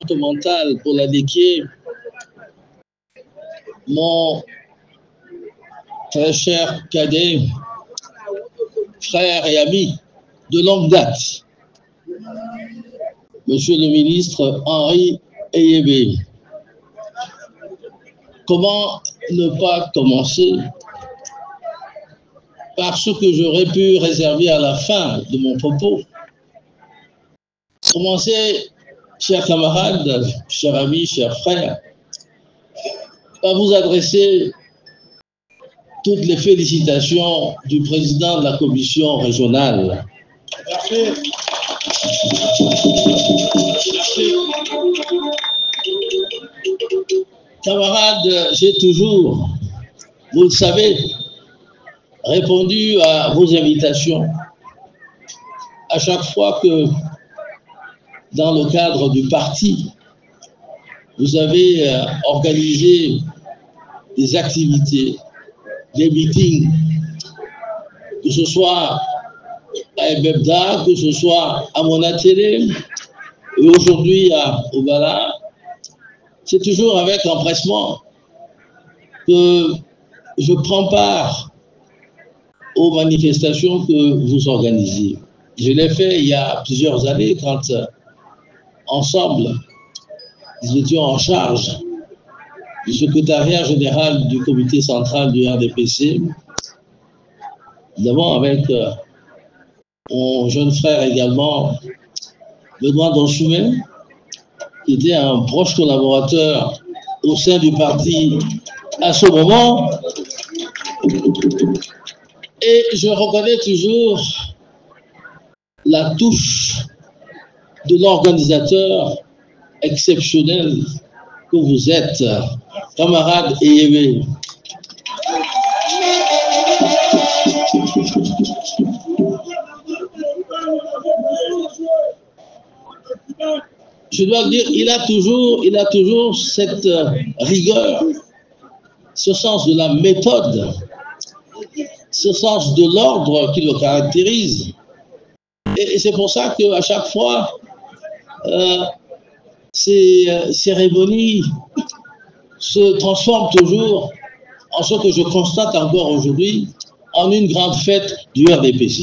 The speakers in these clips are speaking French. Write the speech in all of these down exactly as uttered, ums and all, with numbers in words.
départemental pour la Déquié, mon très cher cadet, frère et ami de longue date, Monsieur le ministre Henri Eyébé. Comment ne pas commencer par ce que j'aurais pu réserver à la fin de mon propos? Commencer, chers camarades, chers amis, chers frères, par vous adresser toutes les félicitations du président de la commission régionale. Merci. Merci. Camarades, j'ai toujours, vous le savez, répondu à vos invitations à chaque fois que, dans le cadre du parti, vous avez euh, organisé des activités, des meetings, que ce soit à Ebebda, que ce soit à Monatélé, et aujourd'hui à Obala. C'est toujours avec empressement que je prends part aux manifestations que vous organisez. Je l'ai fait il y a plusieurs années quand, ensemble, nous étions en charge du secrétariat général du comité central du R D P C, d'abord avec euh, mon jeune frère également, Benoît Donchoumet, qui était un proche collaborateur au sein du parti à ce moment. Et je reconnais toujours la touche de l'organisateur exceptionnel que vous êtes, camarade Eyébé. Je dois le dire, il a toujours, il a toujours cette rigueur, ce sens de la méthode, ce sens de l'ordre qui le caractérise. Et, et c'est pour ça qu'à chaque fois, euh, ces euh, cérémonies se transforment toujours en ce que je constate encore aujourd'hui, en une grande fête du R D P C.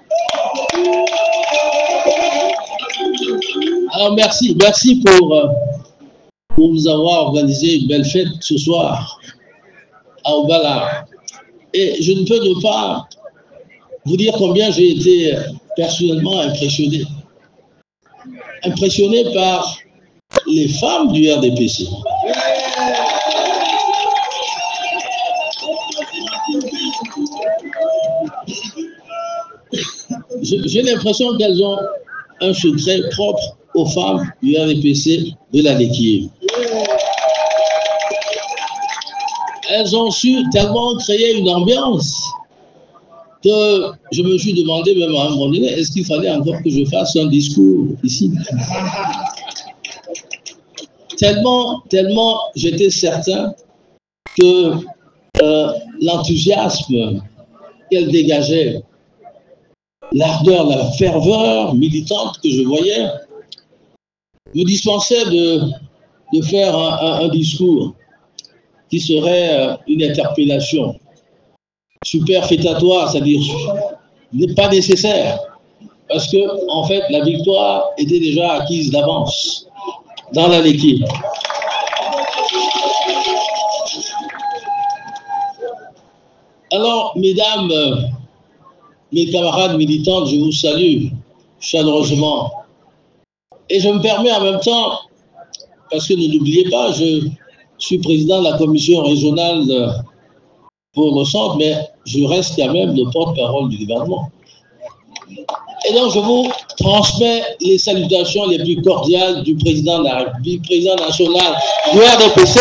Alors merci, merci pour, euh, pour nous avoir organisé une belle fête ce soir à Obala. Et je ne peux ne pas vous dire combien j'ai été personnellement impressionné. Impressionné par les femmes du R D P C. J'ai l'impression qu'elles ont un secret propre aux femmes du R D P C de la Déquié. Elles ont su tellement créer une ambiance que je me suis demandé même à un moment donné, est-ce qu'il fallait encore que je fasse un discours ici? Tellement, tellement j'étais certain que euh, l'enthousiasme qu'elle dégageait, l'ardeur, la ferveur militante que je voyais, me dispensait de, de faire un, un, un discours qui serait une interpellation superfétatoire, c'est-à-dire n'est pas nécessaire, parce que en fait la victoire était déjà acquise d'avance dans la Déquié. Alors, mesdames, mes camarades militantes, je vous salue chaleureusement. Et je me permets en même temps, parce que ne l'oubliez pas, je suis président de la commission régionale pour le centre, mais je reste quand même le porte-parole du gouvernement. Et donc, je vous transmets les salutations les plus cordiales du président de la République, président national du R D P C,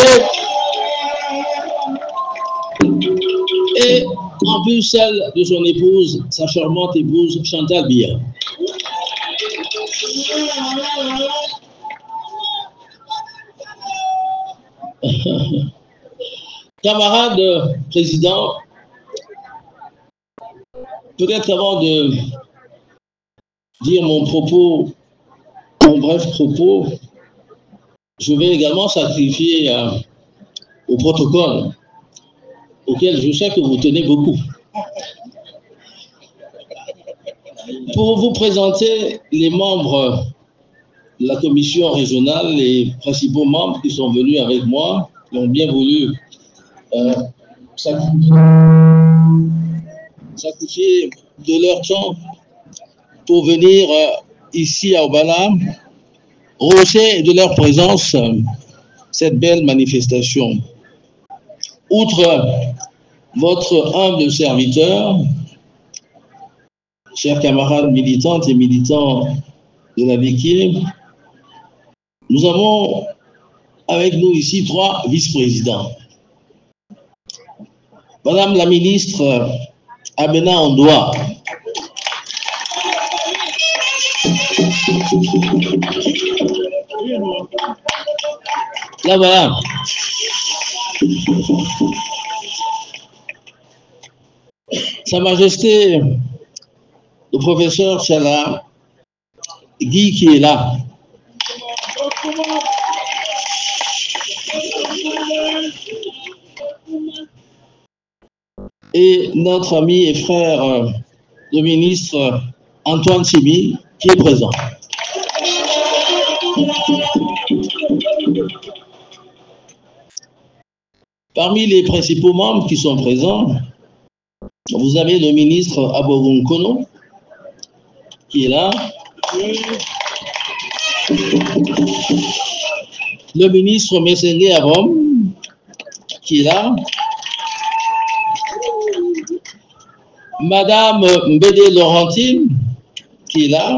et en plus celle de son épouse, sa charmante épouse Chantal Biya. Camarade président, peut-être avant de dire mon propos, mon bref propos, je vais également sacrifier euh, au protocole, auquel je sais que vous tenez beaucoup, pour vous présenter les membres de la commission régionale, les principaux membres qui sont venus avec moi, qui ont bien voulu euh, sacrifier, sacrifier de leur temps pour venir euh, ici à Obala, rehausser de leur présence euh, cette belle manifestation. Outre votre humble serviteur, chers camarades militantes et militants de la V I C I, nous avons avec nous ici trois vice-présidents. Madame la ministre Abena Ondoa, là voilà. Sa Majesté le professeur Chala Guy qui est là. Et notre ami et frère euh, le ministre Antoine Sibi qui est présent. Parmi les principaux membres qui sont présents, vous avez le ministre Abogun Kono qui est là. Le ministre Messengue Avom qui est là. Madame Mbede Laurentine qui est là.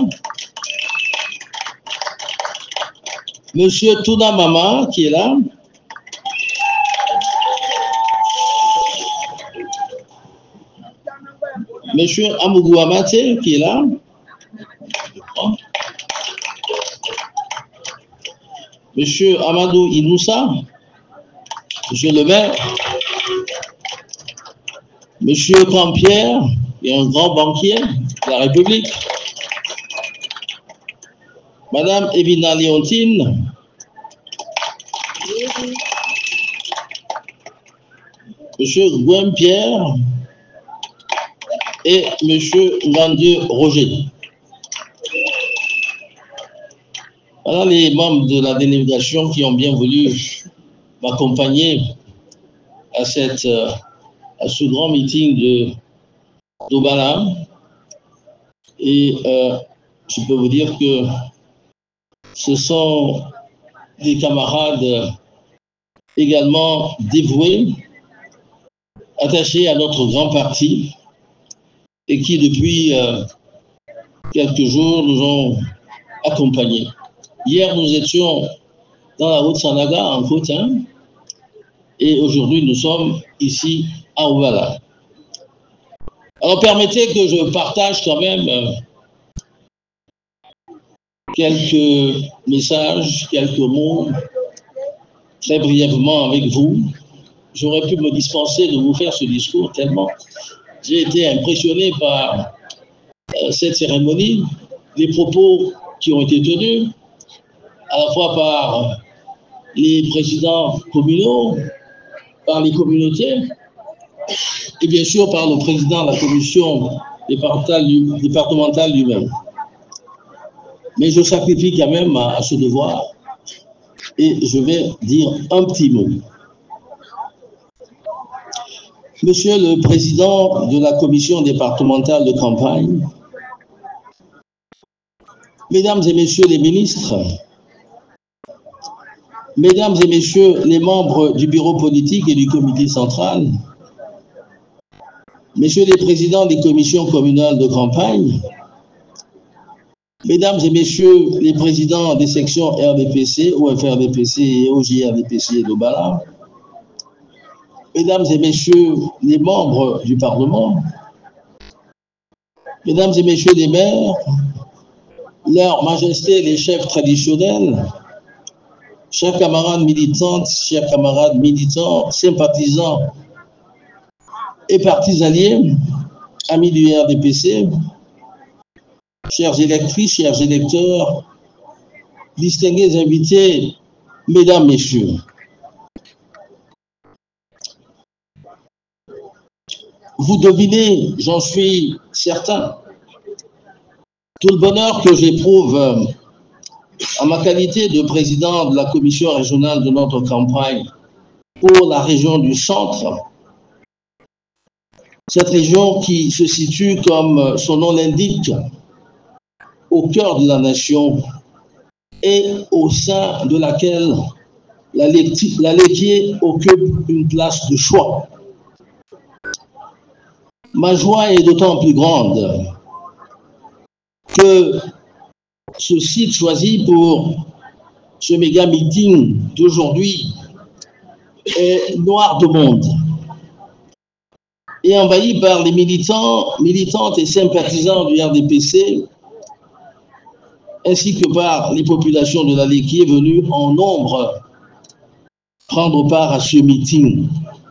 Monsieur Touna Mama qui est là. Monsieur Amougou Amate qui est là. Monsieur Amadou Inoussa, Monsieur le maire, Monsieur Campierre, qui est un grand banquier de la République, Madame Evina Léontine, Monsieur Gouin Pierre et Monsieur Ngandieu Roger. Voilà les membres de la délégation qui ont bien voulu m'accompagner à, cette, à ce grand meeting de d'Obala. Et euh, je peux vous dire que ce sont des camarades également dévoués, attachés à notre grand parti et qui depuis euh, quelques jours nous ont accompagnés. Hier, nous étions dans la route Sanaga, en Côte, hein, et aujourd'hui, nous sommes ici à Obala. Alors, permettez que je partage quand même euh, quelques messages, quelques mots, très brièvement avec vous. J'aurais pu me dispenser de vous faire ce discours tellement j'ai été impressionné par euh, cette cérémonie, les propos qui ont été tenus, à la fois par les présidents communaux, par les communautés, et bien sûr par le président de la commission départementale lui-même. Mais je sacrifie quand même à, à ce devoir et je vais dire un petit mot. Monsieur le président de la commission départementale de campagne, mesdames et messieurs les ministres, mesdames et messieurs les membres du bureau politique et du comité central, messieurs les présidents des commissions communales de campagne, mesdames et messieurs les présidents des sections R D P C, O F R D P C et O J R D P C d'Obala, mesdames et messieurs les membres du Parlement, mesdames et messieurs les maires, leurs majestés les chefs traditionnels, chers camarades militantes, chers camarades militants, sympathisants et partisaniers, amis du R D P C, chères électrices, chers électeurs, distingués invités Mesdames, Messieurs, vous devinez, j'en suis certain, tout le bonheur que j'éprouve en ma qualité de président de la commission régionale de notre campagne pour la région du centre. Cette région qui se situe, comme son nom l'indique, au cœur de la nation et au sein de laquelle la laitier occupe une place de choix. Ma joie est d'autant plus grande que ce site choisi pour ce méga meeting d'aujourd'hui est noir de monde et envahi par les militants, militantes et sympathisants du R D P C, ainsi que par les populations de la Léquier venues en nombre prendre part à ce meeting.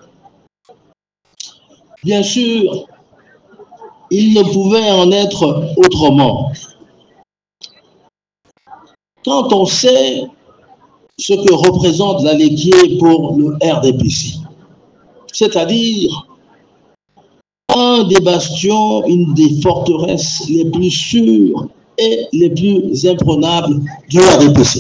Bien sûr, il ne pouvait en être autrement. Quand on sait ce que représente la Léquier pour le R D P C, c'est-à-dire un des bastions, une des forteresses les plus sûres et les plus imprenables du R D P C.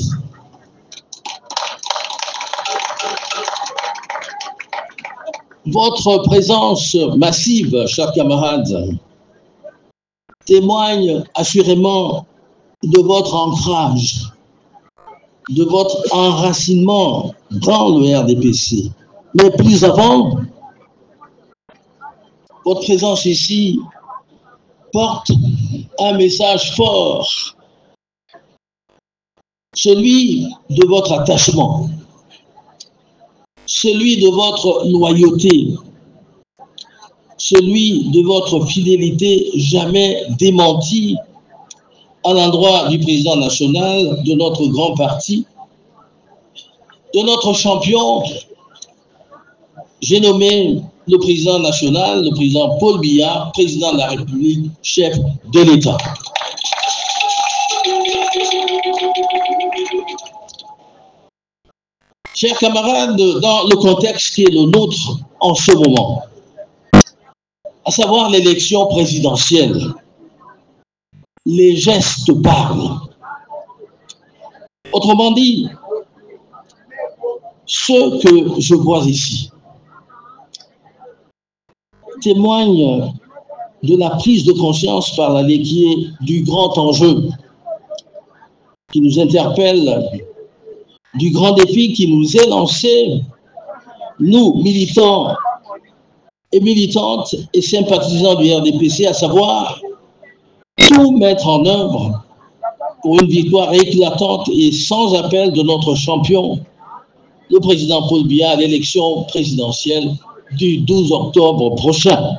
Votre présence massive, chers camarades, témoigne assurément de votre ancrage, de votre enracinement dans le R D P C. Mais plus avant, votre présence ici porte un message fort, celui de votre attachement, celui de votre loyauté, celui de votre fidélité jamais démentie à l'endroit du président national, de notre grand parti, de notre champion, j'ai nommé le président national, le président Paul Biya, président de la République, chef de l'État. Chers camarades, dans le contexte qui est le nôtre en ce moment, à savoir l'élection présidentielle, les gestes parlent. Autrement dit, ce que je vois ici témoigne de la prise de conscience par la Léquier du grand enjeu qui nous interpelle, du grand défi qui nous est lancé, nous, militants et militantes et sympathisants du R D P C, à savoir tout mettre en œuvre pour une victoire éclatante et sans appel de notre champion, le président Paul Biya, à l'élection présidentielle du douze octobre prochain.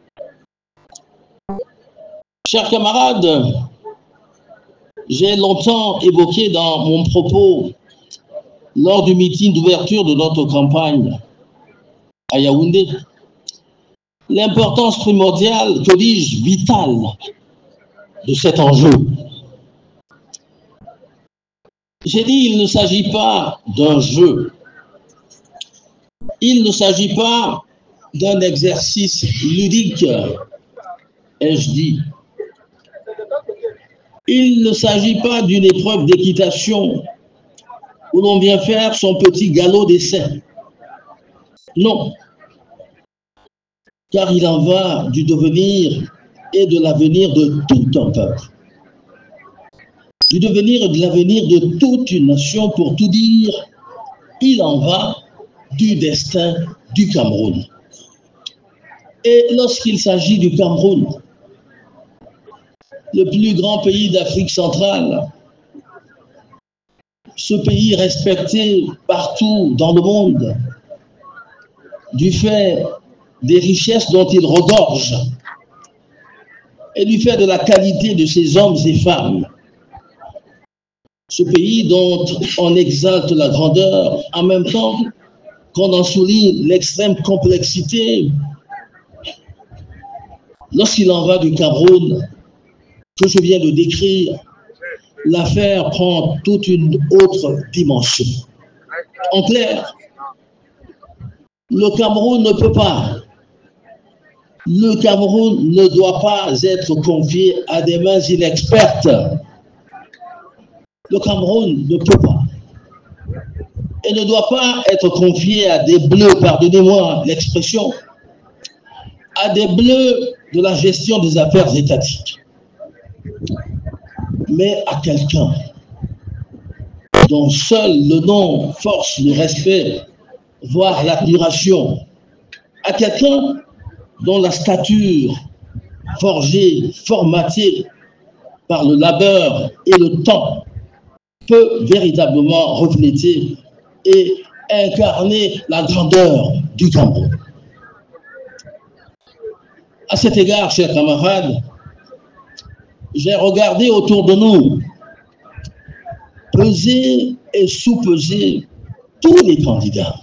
Chers camarades, j'ai longtemps évoqué dans mon propos, lors du meeting d'ouverture de notre campagne à Yaoundé, l'importance primordiale, que dis-je, vitale, de cet enjeu. J'ai dit, il ne s'agit pas d'un jeu. Il ne s'agit pas d'un exercice ludique, ai-je dit. Il ne s'agit pas d'une épreuve d'équitation où l'on vient faire son petit galop d'essai. Non. Car il en va du devenir et de l'avenir de tout un peuple. Du devenir et de l'avenir de toute une nation, pour tout dire, il en va du destin du Cameroun. Et lorsqu'il s'agit du Cameroun, le plus grand pays d'Afrique centrale, ce pays respecté partout dans le monde, du fait des richesses dont il regorge et du fait de la qualité de ses hommes et femmes, ce pays dont on exalte la grandeur en même temps qu'on en souligne l'extrême complexité. Lorsqu'il en va du Cameroun, que je viens de décrire, l'affaire prend toute une autre dimension. En clair, le Cameroun ne peut pas, le Cameroun ne doit pas être confié à des mains inexpertes. Le Cameroun ne peut pas et ne doit pas être confié à des bleus, pardonnez-moi l'expression, à des bleus de la gestion des affaires étatiques, mais à quelqu'un dont seul le nom force le respect, voire l'admiration, à quelqu'un dont la stature forgée, formatée par le labeur et le temps peut véritablement refléter et incarner la grandeur du Cameroun. À cet égard, chers camarades, j'ai regardé autour de nous, peser et sous-peser tous les candidats.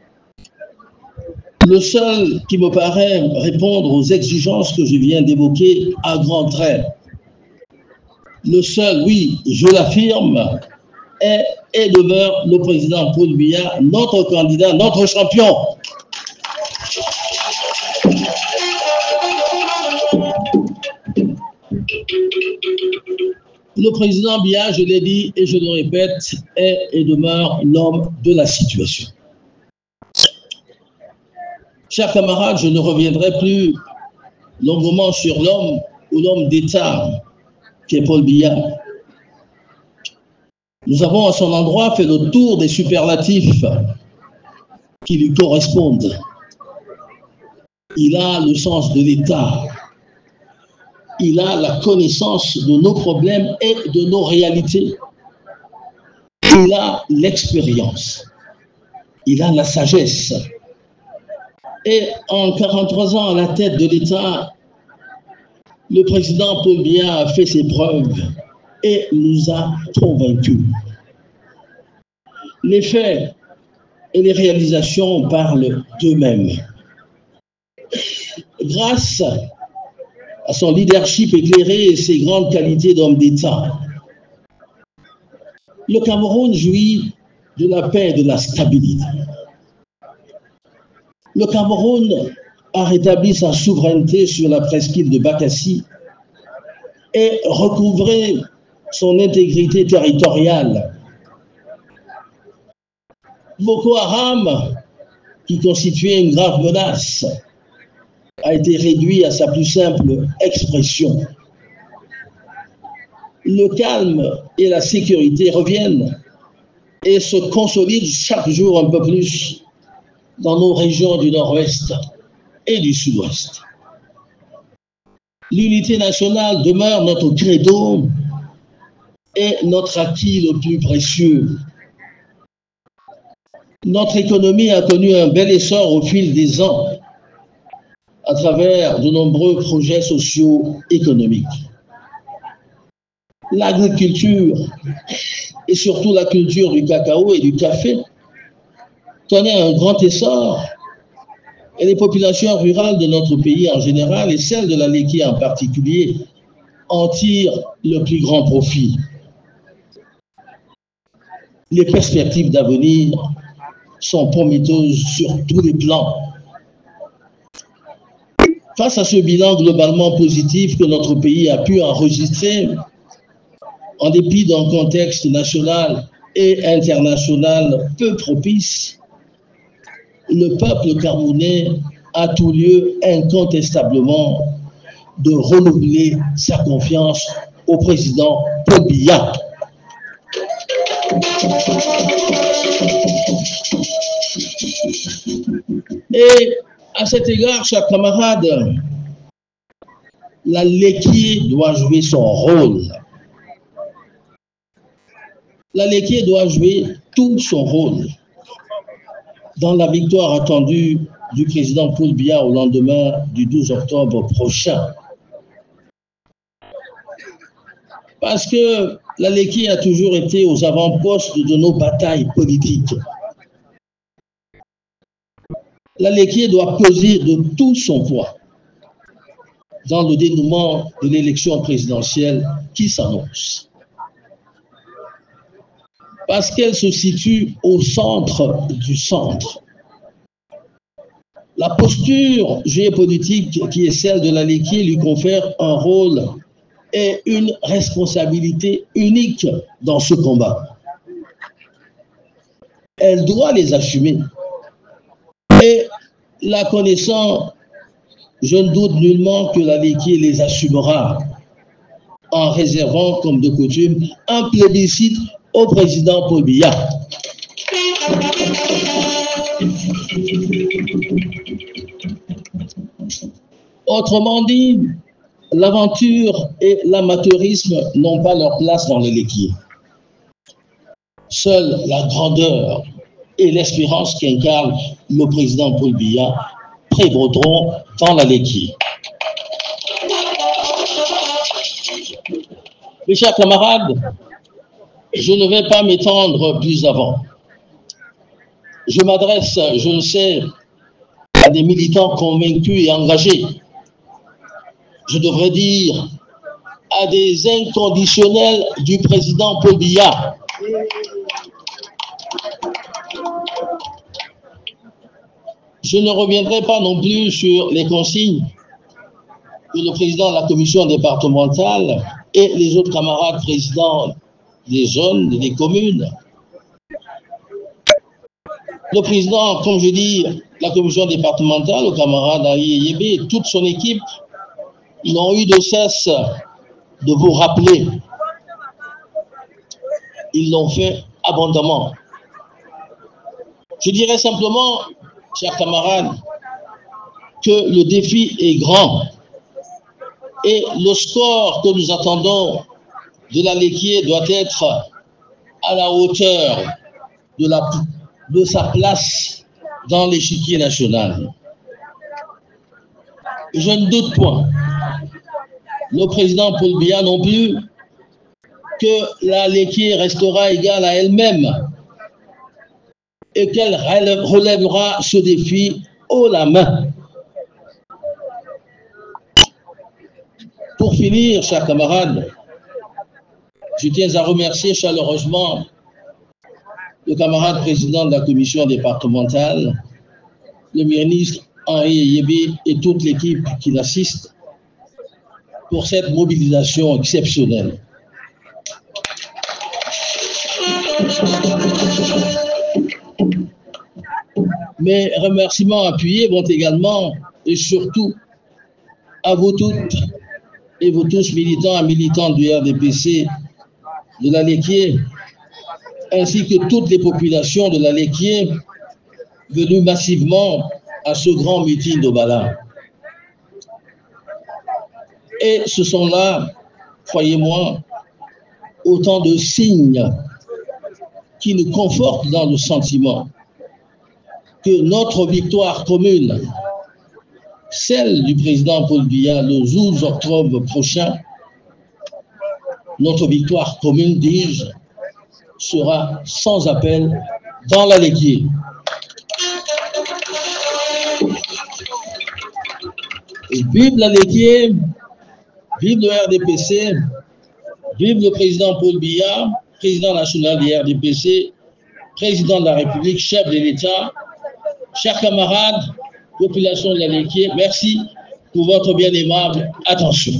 Le seul qui me paraît répondre aux exigences que je viens d'évoquer à grands traits, le seul, oui, je l'affirme, est et demeure le président Paul Biya, notre candidat, notre champion. Le président Biya, je l'ai dit et je le répète, est et demeure l'homme de la situation. Chers camarades, je ne reviendrai plus longuement sur l'homme ou l'homme d'État qu'est Paul Biya. Nous avons à son endroit fait le tour des superlatifs qui lui correspondent. Il a le sens de l'État. Il a la connaissance de nos problèmes et de nos réalités. Il a l'expérience. Il a la sagesse. Et en quarante-trois ans à la tête de l'État, le président Paul Biya a fait ses preuves et nous a convaincus. Les faits et les réalisations parlent d'eux-mêmes. Grâce à son leadership éclairé et ses grandes qualités d'homme d'État, le Cameroun jouit de la paix et de la stabilité. Le Cameroun a rétabli sa souveraineté sur la presqu'île de Bakassi et recouvré son intégrité territoriale. Boko Haram, qui constituait une grave menace, a été réduit à sa plus simple expression. Le calme et la sécurité reviennent et se consolident chaque jour un peu plus dans nos régions du nord-ouest et du sud-ouest. L'unité nationale demeure notre credo et notre acquis le plus précieux. Notre économie a connu un bel essor au fil des ans à travers de nombreux projets sociaux économiques. L'agriculture et surtout la culture du cacao et du café connaît un grand essor et les populations rurales de notre pays en général et celles de la Léké en particulier en tirent le plus grand profit. Les perspectives d'avenir sont prometteuses sur tous les plans. Face à ce bilan globalement positif que notre pays a pu enregistrer, en dépit d'un contexte national et international peu propice, le peuple camerounais a tout lieu incontestablement de renouveler sa confiance au président Paul Biya. Et à cet égard, chers camarades, la Léké doit jouer son rôle. La Léké doit jouer tout son rôle dans la victoire attendue du président Paul Biya au lendemain du douze octobre prochain. Parce que la Léké a toujours été aux avant-postes de nos batailles politiques. La Léké doit peser de tout son poids dans le dénouement de l'élection présidentielle qui s'annonce. parce qu'elle se situe au centre du centre. La posture géopolitique qui est celle de l'Alekié lui confère un rôle et une responsabilité unique dans ce combat. Elle doit les assumer. Et la connaissant, je ne doute nullement que l'Alekié les assumera en réservant, comme de coutume, un plébiscite au président Paul Biya. Autrement dit, l'aventure et l'amateurisme n'ont pas leur place dans l'Alekié. Seule la grandeur et l'espérance qu'incarne le président Paul Biya prévaudront dans l'Alekié. Mes chers camarades, je ne vais pas m'étendre plus avant. Je m'adresse, je le sais, à des militants convaincus et engagés. Je devrais dire à des inconditionnels du président Paul Biya. Je ne reviendrai pas non plus sur les consignes que le président de la commission départementale et les autres camarades présidents des zones, des communes. Le président, comme je dis, la commission départementale, le camarade Aïe Yébé et toute son équipe, ils n'ont eu de cesse de vous rappeler. Ils l'ont fait abondamment. Je dirais simplement, chers camarades, que le défi est grand et le score que nous attendons de l'Alekié doit être à la hauteur de, la, de sa place dans l'échiquier national. Je ne doute point, le président Paul Biya non plus, que l'Alekié restera égale à elle-même et qu'elle relèvera ce défi haut la main. Pour finir, chers camarades, je tiens à remercier chaleureusement le camarade président de la commission départementale, le ministre Henri Yébé et toute l'équipe qui l'assiste pour cette mobilisation exceptionnelle. Mes remerciements appuyés vont également et surtout à vous toutes et vous tous militants et militantes du R D P C de l'Alekié, ainsi que toutes les populations de l'Alekié venues massivement à ce grand meeting d'Obala. Et ce sont là, croyez-moi, autant de signes qui nous confortent dans le sentiment que notre victoire commune, celle du président Paul Biya le douze octobre prochain, notre victoire commune, dis-je, sera sans appel dans l'Alekié. Et vive l'Alekié, vive le R D P C, vive le président Paul Biya, président national du R D P C, président de la République, chef de l'État. Chers camarades, population de l'Alekié, merci pour votre bien aimable attention.